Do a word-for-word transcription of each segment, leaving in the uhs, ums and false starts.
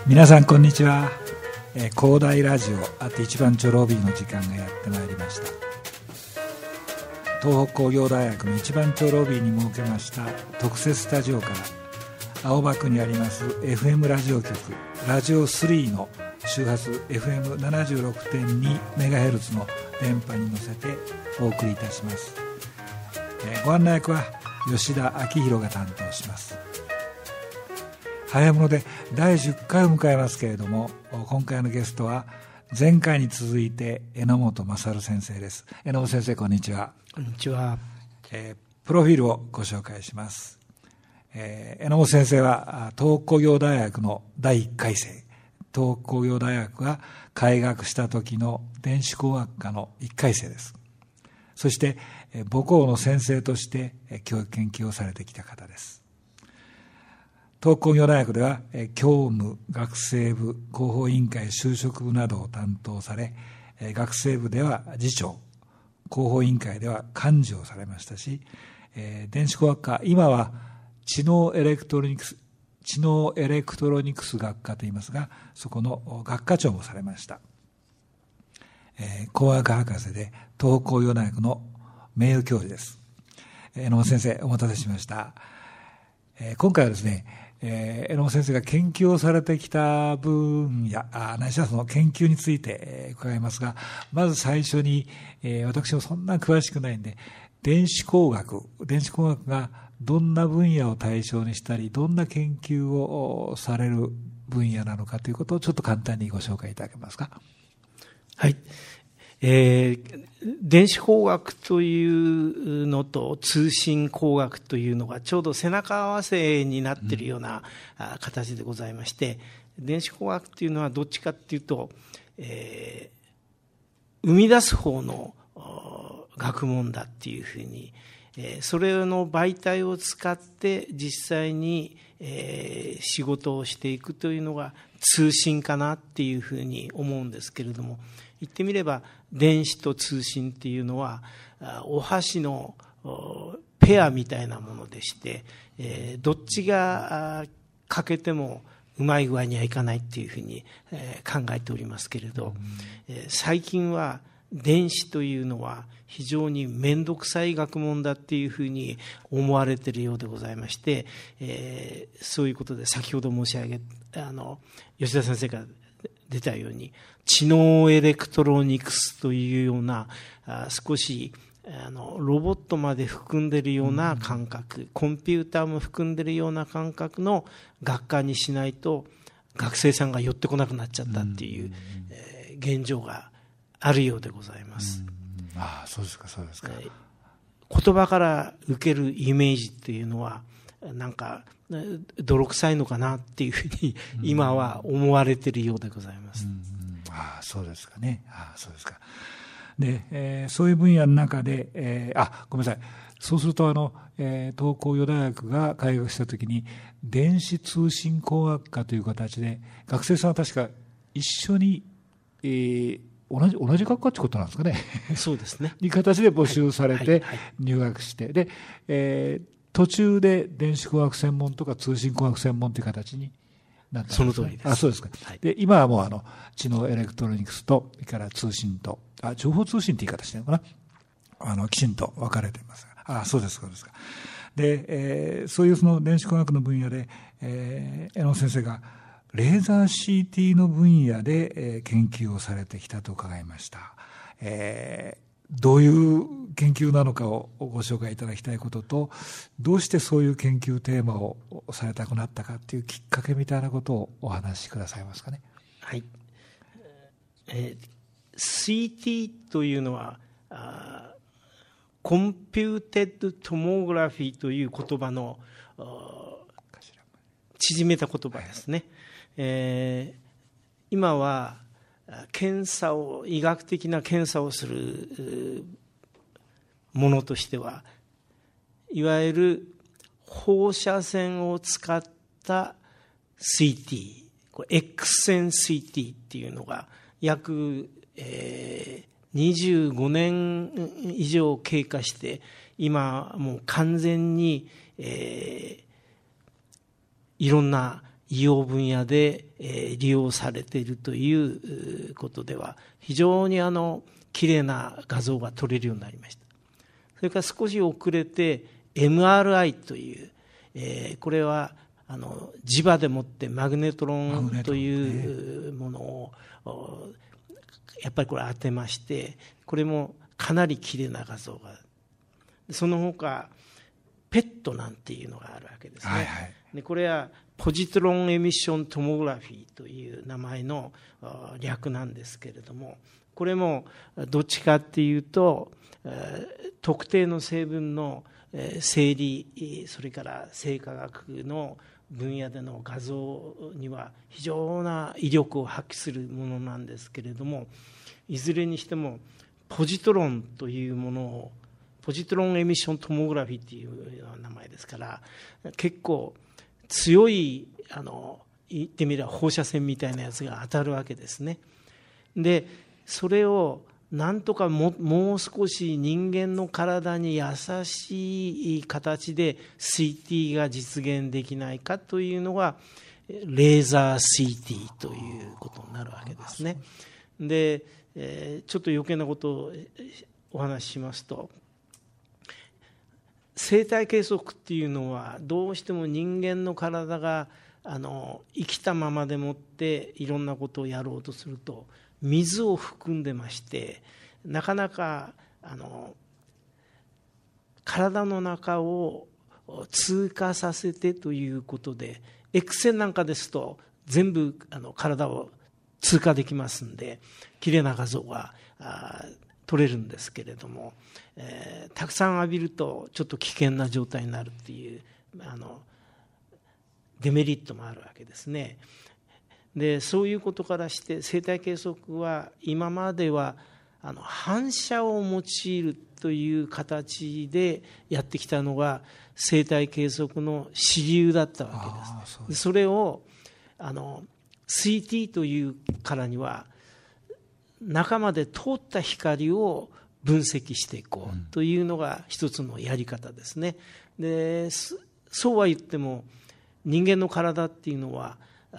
皆さんこんにちは。えー、広大ラジオあと一番町ロビーの時間がやってまいりました。東北工業大学の一番町ロビーに設けました特設スタジオから青葉区にあります エフエム ラジオ局ラジオスリーの周波数 エフエムななじゅうろくてんにメガヘルツ の電波に乗せてお送りいたします。えー、ご案内役は吉田明宏が担当します。早物でだいじゅっかいを迎えますけれども、今回のゲストは前回に続いて榎本勝先生です。榎本先生、こんにちは。 こんにちは。 えー、プロフィールをご紹介します。えー、榎本先生は東北工業大学のだいいっかい生、東北工業大学が開学した時の電子工学科のいっかい生です。そして母校の先生として教育研究をされてきた方です。東北工業大学では教務、学生部、広報委員会、就職部などを担当され、学生部では次長、広報委員会では幹事をされましたし、電子工学科、今は知能エレクトロニクス、知能エレクトロニクス学科といいますが、そこの学科長もされました。工学博士で東北工業大学の名誉教授です。榎本先生、お待たせしました。今回はですね、えー、榎本先生が研究をされてきた分野、あないしはその研究について、えー、伺いますが、まず最初に、えー、私もそんな詳しくないんで、電子工学、電子工学がどんな分野を対象にしたり、どんな研究をされる分野なのかということをちょっと簡単にご紹介いただけますか。 はい。えー、電子工学というのと通信工学というのがちょうど背中合わせになっているような形でございまして、電子工学というのはどっちかっていうと、えー、生み出す方の学問だっていうふうに、えー、それの媒体を使って実際に、えー、仕事をしていくというのが通信かなっていうふうに思うんですけれども、言ってみれば電子と通信っていうのはお箸のペアみたいなものでして、えー、どっちが欠けてもうまい具合にはいかないっていうふうに考えておりますけれど、うん、最近は電子というのは非常に面倒くさい学問だっていうふうに思われているようでございまして、えー、そういうことで先ほど申し上げあの吉田先生から出たように知能エレクトロニクスというようなあ少しあのロボットまで含んでいるような感覚、うん、コンピューターも含んでいるような感覚の学科にしないと学生さんが寄ってこなくなっちゃったっていう、うんえー、現状があるようでございます。 うん、ああ、そうですか、そうですか。 えー、言葉から受けるイメージっていうのはなんか泥臭いのかなっていうふうに今は思われているようでございます。うんうん、 ああ、そうですかね。ああ、そうですか。で、えー、そういう分野の中で、えー、あ、ごめんなさい。そうするとあの、えー、東北工業大学が開学したときに電子通信工学科という形で学生さんは確か一緒に、えー、同じ同じ学科ってことなんですかね。 そうですね。 いう形で募集されて入学して、はいはいはい、で、えー途中で電子工学専門とか通信工学専門という形になったんですか。 その通りです。 あ、そうですか。はい、で、今はもうあの知能エレクトロニクスとそれから通信とあ情報通信って言い方してるのかな。あのきちんと分かれています。あ、そうですそうですか。で、えー、そういうその電子工学の分野で、えー、榎本先生がレーザー シーティー の分野で、えー、研究をされてきたと伺いました。えーどういう研究なのかをご紹介いただきたいことと、どうしてそういう研究テーマをされたくなったかっていうきっかけみたいなことをお話しくださいますかね。 はい。えー、シーティー というのはあコンピューテッドトモグラフィーという言葉の縮めた言葉ですね。はいえー、今は検査を医学的な検査をするものとしてはいわゆる放射線を使った シーティー これ X 線 シーティー っていうのが約、えー、にじゅうごねん以上経過して今もう完全に、えー、いろんな医療分野で利用されているということでは、非常にあのきれいな画像が撮れるようになりました。それから少し遅れて エムアールアイ という、えー、これはあの磁場でもってマグネトロンというものをやっぱりこれ当てまして、これもかなりきれいな画像が、その他ペットなんていうのがあるわけですね。はいはい、でこれはポジトロンエミッショントモグラフィーという名前の略なんですけれども、これもどっちかっていうと特定の成分の生理、それから生化学の分野での画像には非常な威力を発揮するものなんですけれども、いずれにしてもポジトロンというものを、ポジトロンエミッショントモグラフィーという名前ですから、結構強い、あの言ってみれば放射線みたいなやつが当たるわけですね。でそれをなんとか も, もう少し人間の体に優しい形で シーティー が実現できないかというのがレーザー シーティー ということになるわけですね。で、えー、ちょっと余計なことをお話ししますと、生体計測っていうのはどうしても人間の体があの生きたままでもっていろんなことをやろうとすると水を含んでまして、なかなかあの体の中を通過させてということで、X 線なんかですと全部あの体を通過できますんで、きれいな画像が撮れるんですけれども、えー、たくさん浴びるとちょっと危険な状態になるっていうあのデメリットもあるわけですね。でそういうことからして生体計測は今まではあの反射を用いるという形でやってきたのが生体計測の主流だったわけです。そ, でそれをあの シーティー というからには中まで通った光を分析していこうというのが一つのやり方ですね。でそうは言っても人間の体っていうのは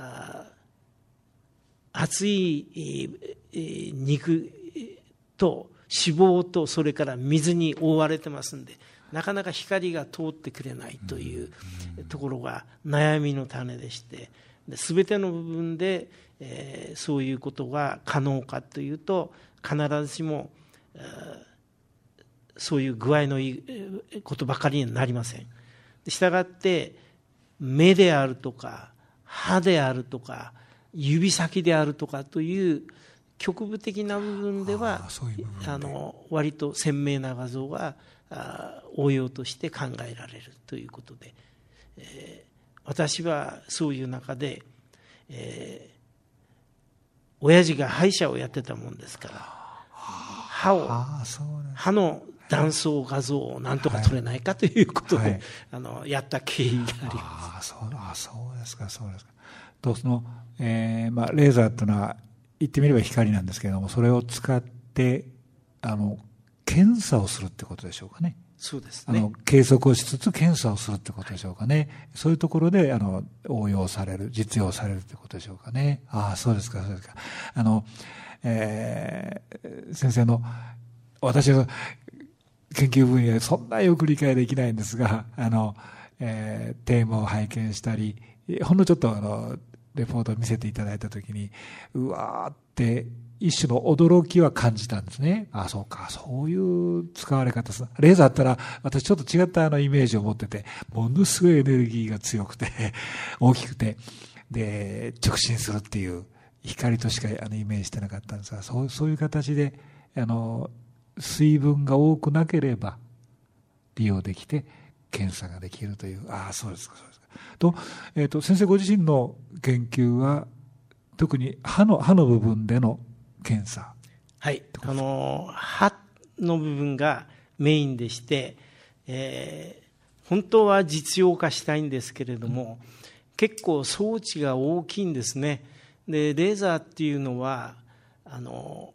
厚い肉と脂肪とそれから水に覆われてますんで、なかなか光が通ってくれないというところが悩みの種でして、全ての部分で、えー、そういうことが可能かというと必ずしも、えー、そういう具合のいいことばかりになりません。したがって目であるとか歯であるとか指先であるとかという局部的な部分ではああの割と鮮明な画像が応用として考えられるということで、えー、私はそういう中で、えー、親父が歯医者をやってたもんですから、歯を歯の断層画像をなんとか撮れないかということで、はいはい、あのやった経緯があります。 ああ、そう、あ、そうですか、そうですか。とその、えーまあ、レーザーというのは言ってみれば光なんですけれども、それを使ってあの検査をするってことでしょうかね。 そうですね。 あの計測をしつつ検査をするってことでしょうかね。はい、そういうところであの応用される、実用されるってことでしょうかね。ああ、そうですか、そうですか。あの、えー、先生の私は研究分野でそんなよく理解できないんですが、あの、えー、テーマを拝見したり、ほんのちょっとあのレポートを見せていただいたときに、うわーって一種の驚きは感じたんですね。ああ、そうか、そういう使われ方する。レーザーだったら私ちょっと違ったあのイメージを持ってて、ものすごいエネルギーが強くて大きくて、で直進するっていう光としかあのイメージしてなかったんですが、そうそういう形であの水分が多くなければ利用できて検査ができるという。ああ、そうですか、そうですか。と、えーと、先生ご自身の研究は特に歯の歯の部分での検査。 はい、あの歯の部分がメインでして、えー、本当は実用化したいんですけれども、うん、結構装置が大きいんですね。でレーザーっていうのはあの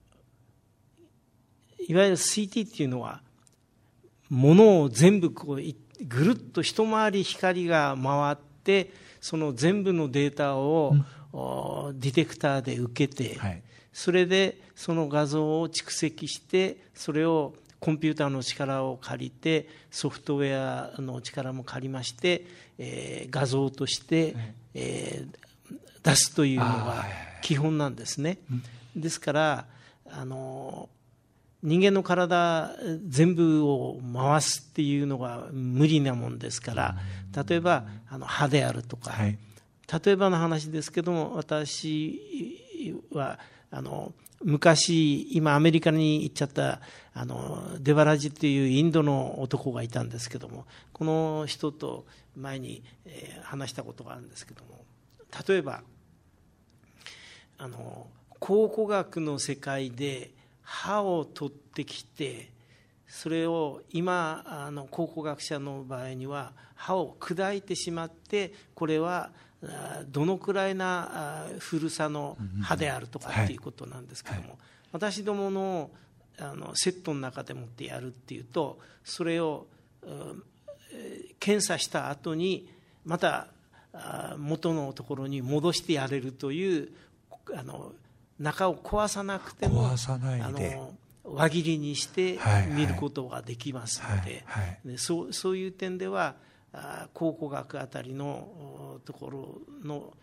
いわゆる シーティー っていうのはものを全部こうぐるっと一回り光が回っってその全部のデータを、うん、ディテクターで受けて、はい、それでその画像を蓄積してそれをコンピューターの力を借りてソフトウェアの力も借りまして、えー、画像として、はいえー、出すというのが基本なんですね。ですからあの人間の体全部を回すっていうのが無理なもんですから、例えばあの歯であるとか、はい、例えばの話ですけども、私はあの昔今アメリカに行っちゃったあのデバラジっていうインドの男がいたんですけども、この人と前に、えー、話したことがあるんですけども、例えばあの考古学の世界で歯を取ってきて、それを今あの考古学者の場合には歯を砕いてしまって、これはどのくらいな古さの歯であるとかっていうことなんですけども、はいはい、私どものあのセットの中でもってやるっていうと、それを検査した後にまた元のところに戻してやれるという、あの中を壊さなくても壊さないであの輪切りにして見ることができますので、はいはい、でそう、そういう点では考古学あたりのところの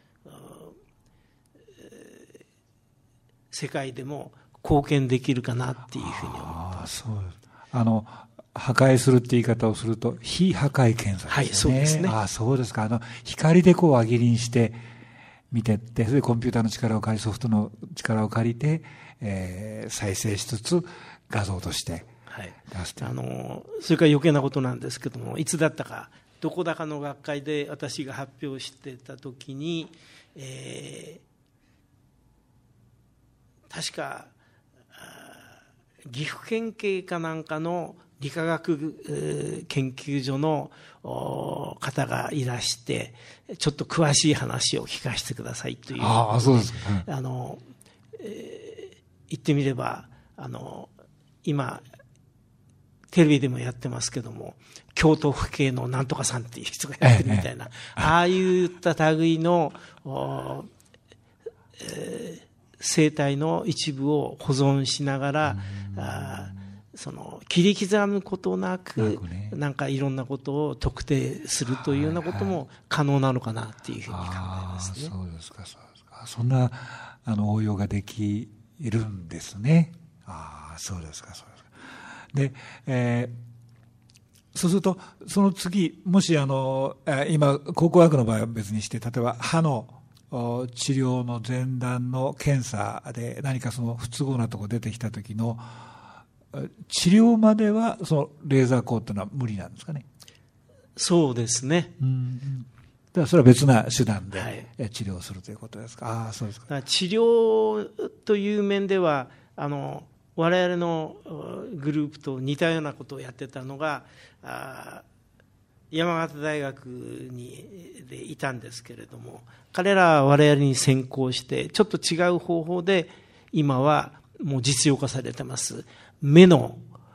世界でも貢献できるかなっていうふうに思ってます。 あ、そう、あの破壊するって言い方をすると非破壊検査ですね。 はい、そうですね。 あ、そうですか。あの光でこう輪切りにして見てって、それでコンピューターの力を借り、ソフトの力を借りて、えー、再生しつつ画像として出して、 はい、あのそれから余計なことなんですけども、いつだったかどこだかの学会で私が発表してた時に、えー、確か岐阜県警かなんかの理化学研究所の方がいらして、ちょっと詳しい話を聞かせてくださいという。 ああ、そうですか。 うん、あの、えー、言ってみれば、あの、今、テレビでもやってますけども、京都府警のなんとかさんっていう人がやってるみたいな、ええ、ああいった類の、えー、生態の一部を保存しながら、あその切り刻むことなく、ね、なんかいろんなことを特定するというようなことも可能なのかなっていうふうに考えますね。 そうですか、そうですか。そんなあの応用ができるんですね。ああ、そうですか、そうですか。で、えー、そうするとその次、もしあの今考古学の場合は別にして、例えば歯の治療の前段の検査で何かその不都合なところ出てきた時の治療まではそのレーザー光というのは無理なんですかね。 そうですね。 うん、だからそれは別な手段で治療するということですか。はい、ああ、そうですか。 だから治療という面ではあの我々のグループと似たようなことをやってたのがあ山形大学にでいたんですけれども、彼らは我々に先行してちょっと違う方法で今はもう実用化されてます。目の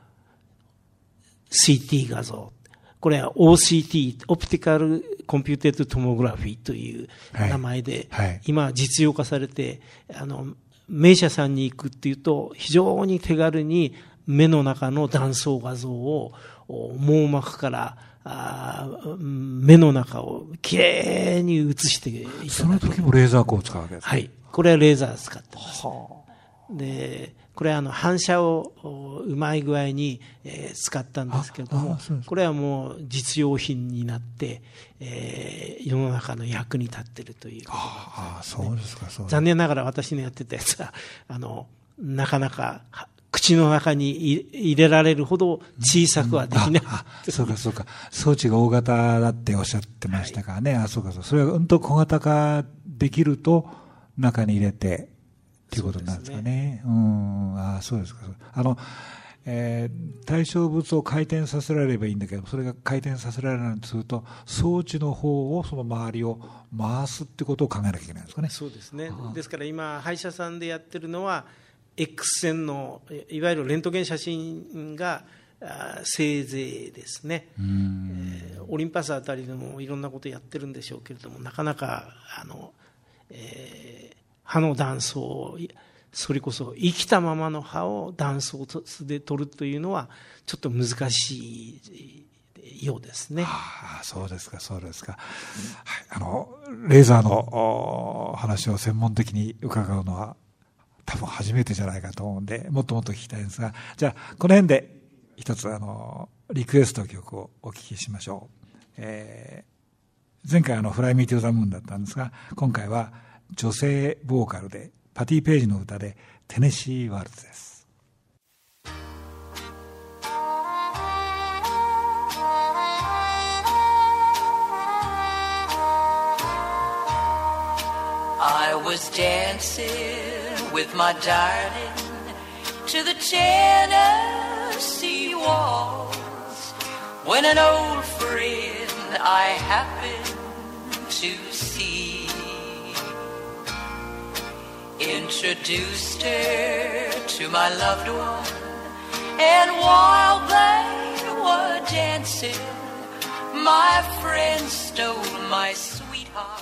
シーティー 画像、これは オーシーティー オプティカルコンピューテッドトモグラフィーという名前で、はいはい、今実用化されて、あの名医者さんに行くっていうと非常に手軽に目の中の断層画像を網膜からあ目の中をきれいに写していただく。 その時もレーザー光を使うわけですか。 はい、これはレーザーを使ってます。はあ、でこれはあの反射をうまい具合に使ったんですけれども、これはもう実用品になって、えー、世の中の役に立っているということなんですね。 ああ、そうですか、そうですか。 残念ながら私のやってたやつはあのなかなか口の中に入れられるほど小さくはできない、うんうん、ああ、そうかそうか、装置が大型だっておっしゃってましたからね。はい、あ、そうかそうか、それがうんと小型化できると中に入れてということなんですかね。うーん、ああ、そうですか。あの、えー、対象物を回転させられればいいんだけど、それが回転させられないとすると、装置の方をその周りを回すってことを考えなきゃいけないんですかね。 そうですね。ですから今歯医者さんでやってるのは X 線のいわゆるレントゲン写真がせいぜいですね。うん、えー、 オリンパスあたりでもいろんなことやってるんでしょうけれども、なかなかあの、えー、歯の断層をそれこそ生きたままの歯を断層で取るというのはちょっと難しいようですね。 ああ、そうですか、そうですか。はい、あのレーザーの話を専門的に伺うのは多分初めてじゃないかと思うんで、もっともっと聞きたいんですが、じゃあこの辺で一つあのリクエスト曲をお聴きしましょう。えー、前回あのフライミートゥーザムーンだったんですが、今回は女性ボーカルでパティ・ページの歌でテネシー・ワルツです。 I was dancing with my darling to the Tennessee waltz when an old friend I happened to see introduced her to my loved one, and while they were dancing, my friend stole my sweetheart.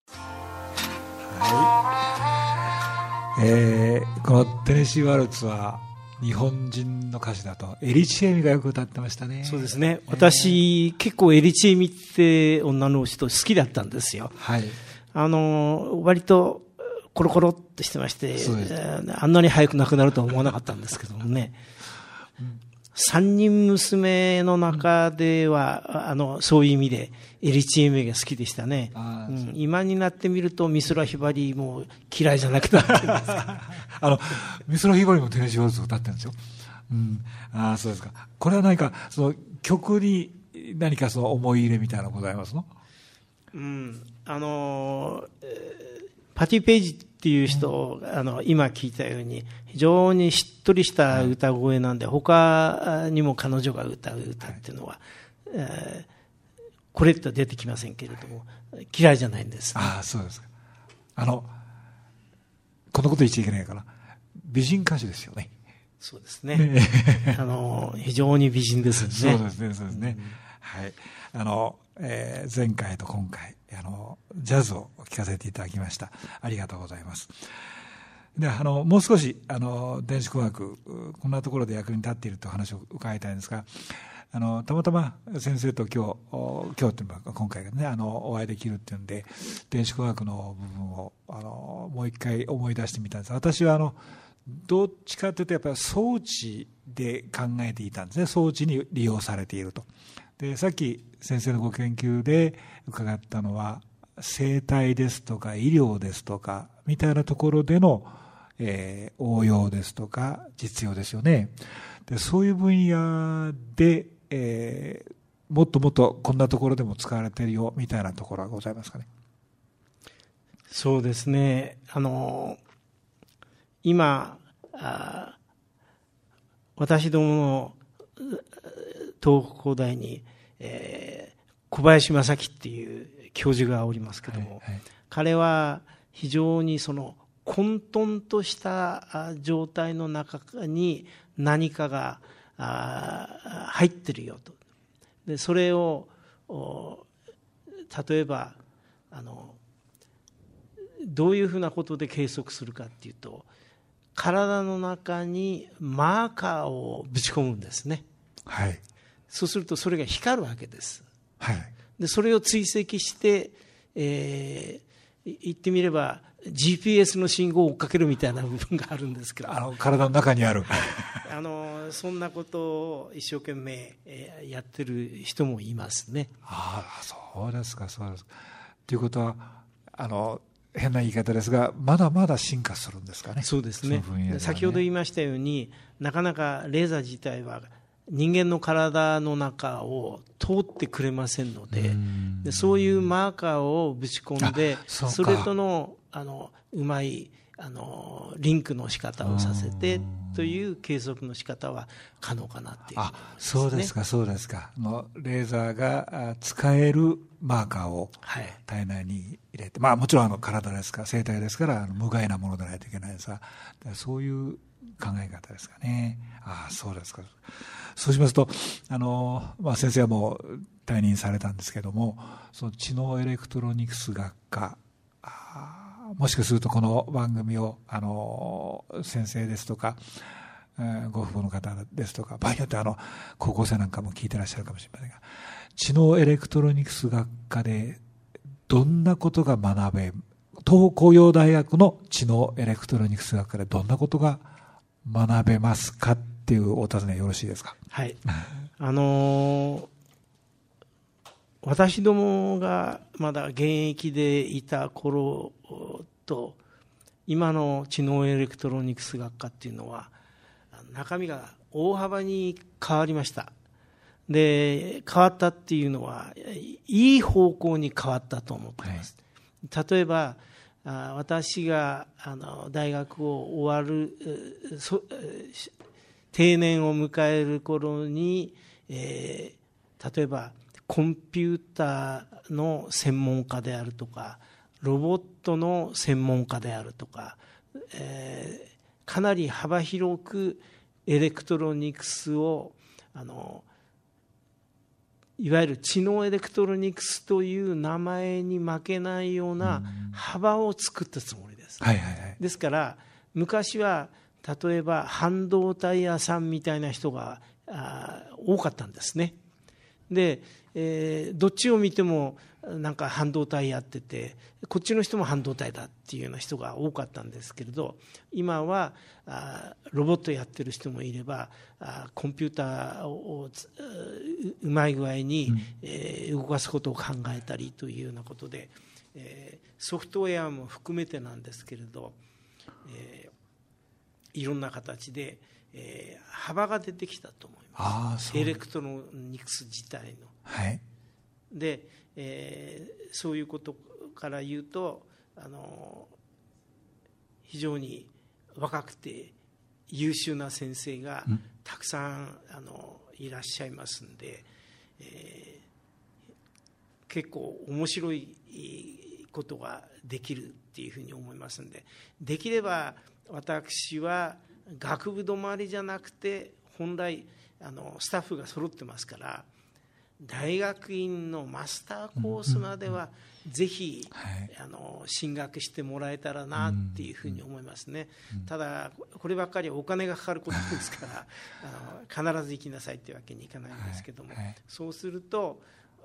はい、えー、このテネシー・ワルツは日本人の歌手だとエリチエミがよく歌ってましたね。 そうですね、私、えー、結構エリチエミって女の人好きだったんですよ。 はい、あの割とコロコロっとしてまして、あんなに早く亡くなるとは思わなかったんですけどもね、うん、三人娘の中では、うん、あのそういう意味でエリチエミが好きでしたね。うん、今になってみると美空ひばりも嫌いじゃなくなってるんですかあの美空ひばりもテネシー・ワルツを歌ってるんですよ。うん、ああ、そうですか。これは何かその曲に何かその思い入れみたいなのございますの？ うん、あのパティ・ページっていう人、うん、あの今聞いたように非常にしっとりした歌声なんで、うん、他にも彼女が歌う歌っていうのは、はい、えーこれって出てきませんけれども、はい、嫌いじゃないんです、ね。 ああ、そうですか。あのこんなこと言っちゃいけないから、美人歌手ですよね。 そうですね。あの非常に美人ですね。 そうですね、そうですね。うん、はい。あの、えー、前回と今回あのジャズを聴かせていただきました。ありがとうございます。で、あのもう少しあの電子工学こんなところで役に立っているという話を伺いたいんですが。あのたまたま先生と今日今日というか今回ねあのお会いできるっていうんで電子工学の部分をあのもう一回思い出してみたんです。私はあのどっちかというとやっぱり装置で考えていたんですね。装置に利用されていると。でさっき先生のご研究で伺ったのは生態ですとか医療ですとかみたいなところでの、えー、応用ですとか実用ですよね。でそういう分野でえー、もっともっとこんなところでも使われているよみたいなところはございますかね。 そうですね、あの今あ私どもの東北工大に、えー、小林正樹っていう教授がおりますけども、はいはい、彼は非常にその混沌とした状態の中に何かがあ入ってるよと。でそれを例えばあのどういうふうなことで計測するかっていうと、体の中にマーカーをぶち込むんですね。 はい、 そうするとそれが光るわけです。 はい、 でそれを追跡して、えー、言ってみれば ジーピーエス の信号を追っかけるみたいな部分があるんですけど、 あの体の中にあるあのそんなことを一生懸命やってる人もいますね。 ああ、そうですか、そうですか。ということはあの変な言い方ですが、まだまだ進化するんですかね。 そうですね。 その分野ではね。先ほど言いましたように、なかなかレーザー自体は人間の体の中を通ってくれませんので、でそういうマーカーをぶち込んで、そ, それとのあのうまいあのリンクの仕方をさせてという計測の仕方は可能かなっていう、ね、あ、 そうですか、そうですか。のレーザーが使えるマーカーを体内に入れて、はい、まあもちろんあの体ですから生体ですから無害なものでないといけないですが、そういう考え方ですかね。ああ、そうですか。そうしますとあの、まあ、先生はもう退任されたんですけども、その知能エレクトロニクス学科、もしかするとこの番組をあの先生ですとか、えー、ご父母の方ですとか、場合によってはあの高校生なんかも聞いてらっしゃるかもしれませんが、知能エレクトロニクス学科でどんなことが学べ、東工業大学の知能エレクトロニクス学科でどんなことが学べますかっていうお尋ねよろしいですか。 はい。あのー、私どもがまだ現役でいた頃と今の知能エレクトロニクス学科っていうのは中身が大幅に変わりました。で、変わったっていうのはいい方向に変わったと思っています。はい、例えば私があの大学を終わる定年を迎える頃に、えー、例えばコンピューターの専門家であるとかロボットの専門家であるとか、えー、かなり幅広くエレクトロニクスをあのいわゆる知能エレクトロニクスという名前に負けないような幅を作ったつもりです。 はいはいはい、 ですから昔は例えば半導体屋さんみたいな人が多かったんですね。で、えー、どっちを見てもなんか半導体やっててこっちの人も半導体だっていうような人が多かったんですけれど、今はあロボットやってる人もいればあコンピューターを う, うまい具合に、うんえー、動かすことを考えたりというようなことで、えー、ソフトウェアも含めてなんですけれど、えー、いろんな形で、えー、幅が出てきたと思います。エレクトロニクス自体の。 はいでえー、そういうことから言うとあの非常に若くて優秀な先生がたくさんあのいらっしゃいますんで、えー、結構面白いことができるっていうふうに思いますんで、できれば私は学部止まりじゃなくて本来あのスタッフが揃ってますから大学院のマスターコースまではぜひ、はい、あの進学してもらえたらなっていうふうに思いますね。ただこればっかりお金がかかることですからあの必ず行きなさいっていうわけにいかないんですけども、はいはい、そうすると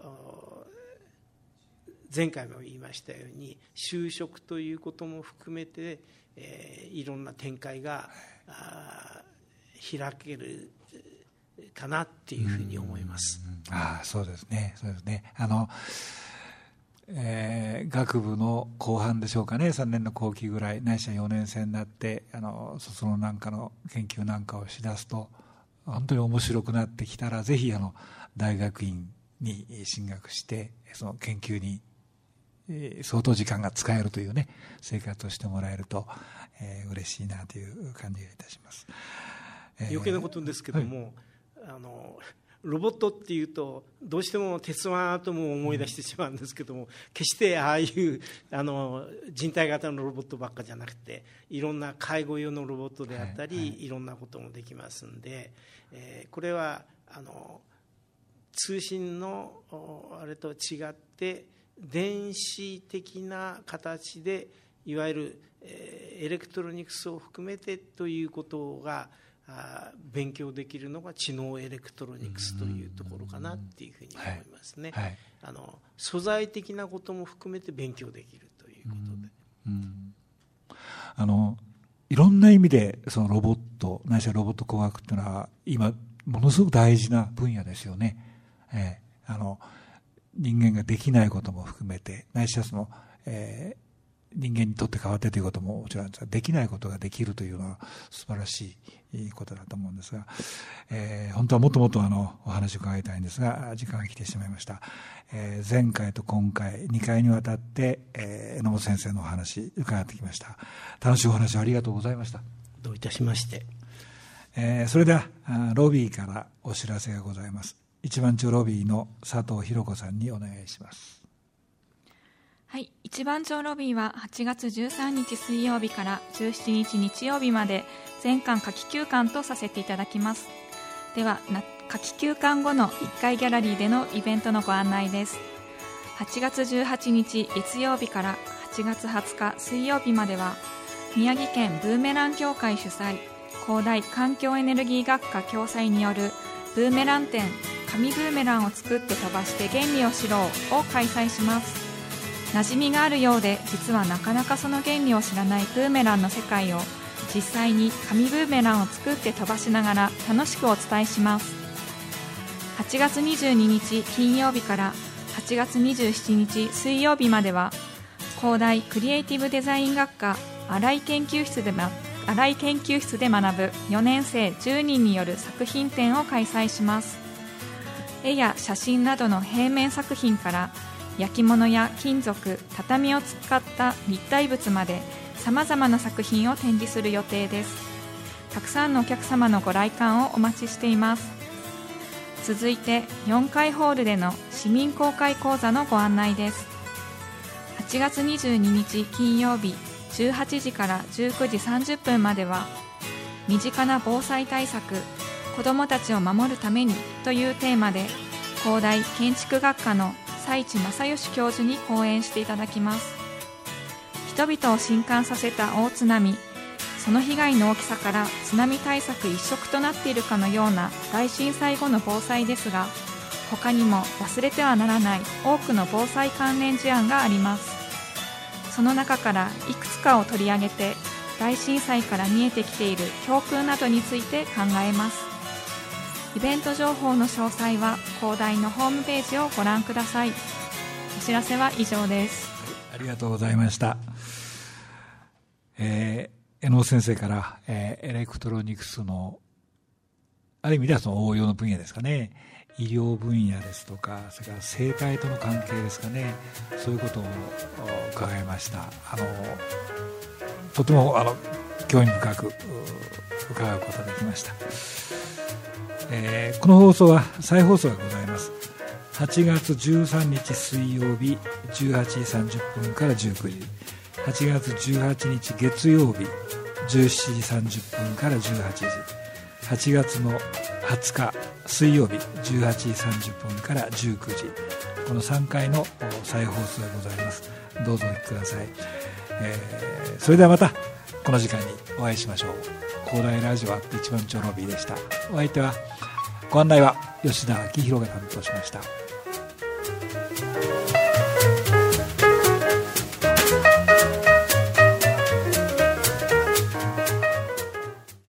前回も言いましたように就職ということも含めて、えー、いろんな展開が開けるかなっていうふうに思います。 うんうん、ああ、そうですね、そうですね。あの、えー、学部の後半でしょうかね、さんねんの後期ぐらい、ないしはよねん生になって、あの卒論なんかの研究なんかをしだすと、本当に面白くなってきたら、ぜひあの大学院に進学して、その研究に、えー、相当時間が使えるというね、生活をしてもらえると、えー、嬉しいなという感じがいたします。 えー、余計なことですけども、はい、あのロボットっていうとどうしても鉄腕アトムを思い出してしまうんですけども、決してああいうあの人体型のロボットばっかじゃなくていろんな介護用のロボットであったり、はいはい、いろんなこともできますんで、えー、これはあの通信のあれと違って電子的な形でいわゆるエレクトロニクスを含めてということが勉強できるのが知能エレクトロニクスというところかなっていうふうに思いますね。はいはい、あの素材的なことも含めて勉強できるということで、うんうん、 あのいろんな意味でそのロボットないしはロボット工学っていうのは今ものすごく大事な分野ですよね。えー、あの人間ができないことも含めてないしはその、えー人間にとって変わってということももちろんですが、できないことができるというのは素晴らしいことだと思うんですが、えー、本当はもっともっとあのお話を伺いたいんですが時間が来てしまいました。えー、前回と今回にかいにわたって、えー、榎本先生のお話伺ってきました。楽しいお話ありがとうございました。 どういたしまして。 えー、それではロビーからお知らせがございます。一番町ロビーの佐藤博子さんにお願いします。 はい、一番町ロビーははちがつじゅうさんにち水曜日からじゅうしちにち日曜日まで全館夏季休館とさせていただきます。では夏季休館後のいっかいギャラリーでのイベントのご案内です。はちがつじゅうはちにち月曜日からはちがつはつか水曜日までは、宮城県ブーメラン協会主催、広大環境エネルギー学科共催によるブーメラン展、紙ブーメランを作って飛ばして原理を知ろうを開催します。馴染みがあるようで、実はなかなかその原理を知らないブーメランの世界を、実際に紙ブーメランを作って飛ばしながら楽しくお伝えします。はちがつにじゅうににち金曜日からはちがつにじゅうしちにち水曜日までは、広大クリエイティブデザイン学科新井研究室でま新井研究室で学ぶよねんせいじゅうにんによる作品展を開催します。絵や写真などの平面作品から、焼き物や金属、畳を使った立体物までさまざまな作品を展示する予定です。たくさんのお客様のご来館をお待ちしています。続いてよんかいホールでの市民公開講座のご案内です。はちがつにじゅうににち金曜日じゅうはちじからじゅうくじさんじゅっぷんまでは、身近な防災対策、子どもたちを守るためにというテーマで、広大建築学科の斉地正義教授に講演していただきます。人々を震撼させた大津波、その被害の大きさから津波対策一色となっているかのような大震災後の防災ですが、他にも忘れてはならない多くの防災関連事案があります。その中からいくつかを取り上げて、大震災から見えてきている教訓などについて考えます。イベント情報の詳細は広大のホームページをご覧ください。お知らせは以上です。 ありがとうございました。えー、江野先生から、えー、エレクトロニクスのある意味ではその応用の分野ですかね、医療分野ですとか、それから生態との関係ですかね、そういうことを伺いました。あのとてもあの興味深く伺うことができました。えー、この放送は再放送がございます。はちがつじゅうさんにち水曜日じゅうはちじさんじゅっぷんからじゅうくじ、はちがつじゅうはちにち月曜日じゅうしちじさんじゅっぷんからじゅうはちじ、はちがつのはつか水曜日じゅうはちじさんじゅっぷんからじゅうくじ、このさんかいの再放送がございます。どうぞお聞きください。えー、それではまたこの時間にお会いしましょう。広大ラジオアット一番町の B でした。お相手はご案内は吉田明宏が担当しました。